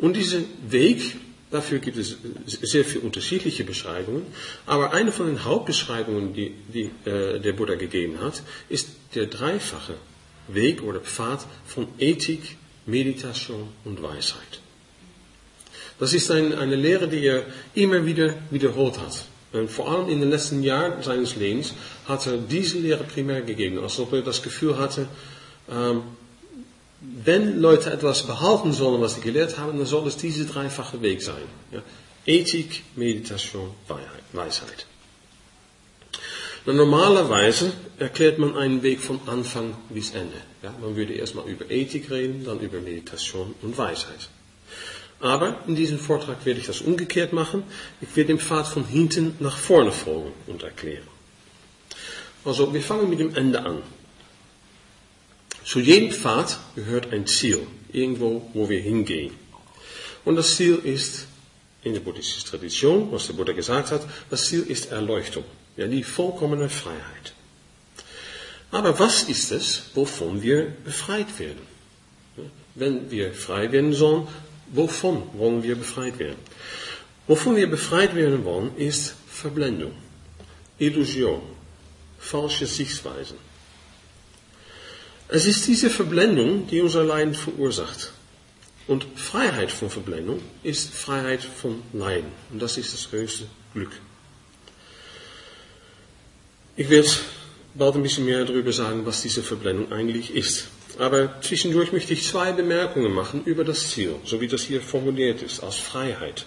Und dieser Weg, dafür gibt es sehr viele unterschiedliche Beschreibungen, aber eine von den Hauptbeschreibungen, die der Buddha gegeben hat, ist der dreifache Weg oder Pfad von Ethik, Meditation und Weisheit. Das ist eine Lehre, die er immer wieder wiederholt hat. Und vor allem in den letzten Jahren seines Lebens hat er diese Lehre primär gegeben, als ob er das Gefühl hatte, wenn Leute etwas behalten sollen, was sie gelehrt haben, dann soll es dieser dreifache Weg sein. Ja? Ethik, Meditation, Weisheit. Na, normalerweise erklärt man einen Weg von Anfang bis Ende. Ja? Man würde erstmal über Ethik reden, dann über Meditation und Weisheit. Aber in diesem Vortrag werde ich das umgekehrt machen. Ich werde den Pfad von hinten nach vorne folgen und erklären. Also, wir fangen mit dem Ende an. Zu jedem Pfad gehört ein Ziel, irgendwo, wo wir hingehen. Und das Ziel ist, in der buddhistischen Tradition, was der Buddha gesagt hat, das Ziel ist Erleuchtung, ja, die vollkommene Freiheit. Aber was ist es, wovon wir befreit werden? Wenn wir frei werden sollen, wovon wollen wir befreit werden? Wovon wir befreit werden wollen, ist Verblendung, Illusion, falsche Sichtweisen. Es ist diese Verblendung, die unser Leiden verursacht. Und Freiheit von Verblendung ist Freiheit von Leiden. Und das ist das höchste Glück. Ich werde bald ein bisschen mehr darüber sagen, was diese Verblendung eigentlich ist. Aber zwischendurch möchte ich 2 Bemerkungen machen über das Ziel, so wie das hier formuliert ist, als Freiheit.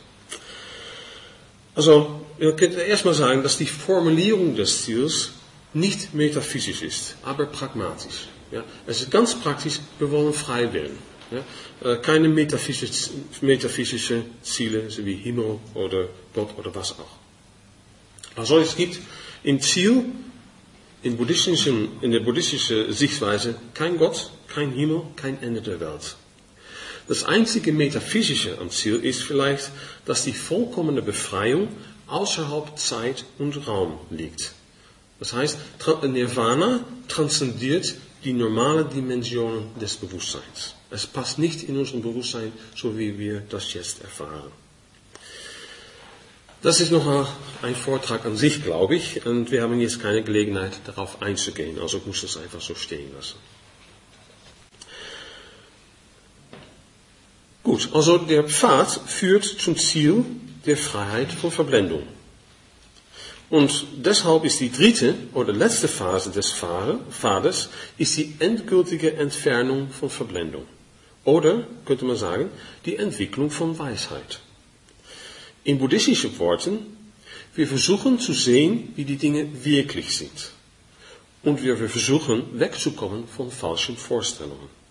Also, ich könnte erstmal sagen, dass die Formulierung des Ziels nicht metaphysisch ist, aber pragmatisch. Ja, es ist ganz praktisch, wir wollen frei werden. Ja, keine metaphysische Ziele, so wie Himmel oder Gott oder was auch. Also es gibt im Ziel, in der buddhistischen Sichtweise, kein Gott, kein Himmel, kein Ende der Welt. Das einzige Metaphysische am Ziel ist vielleicht, dass die vollkommene Befreiung außerhalb Zeit und Raum liegt. Das heißt, Nirvana transzendiert die normalen Dimensionen des Bewusstseins. Es passt nicht in unserem Bewusstsein, so wie wir das jetzt erfahren. Das ist noch ein Vortrag an sich, glaube ich, und wir haben jetzt keine Gelegenheit, darauf einzugehen, also ich muss das einfach so stehen lassen. Gut, also der Pfad führt zum Ziel der Freiheit von Verblendung. Und deshalb ist die dritte oder letzte Phase des Pfades ist die endgültige Entfernung von Verblendung. Oder, könnte man sagen, die Entwicklung von Weisheit. In buddhistischen Worten, wir versuchen zu sehen, wie die Dinge wirklich sind. Und wir versuchen wegzukommen von falschen Vorstellungen.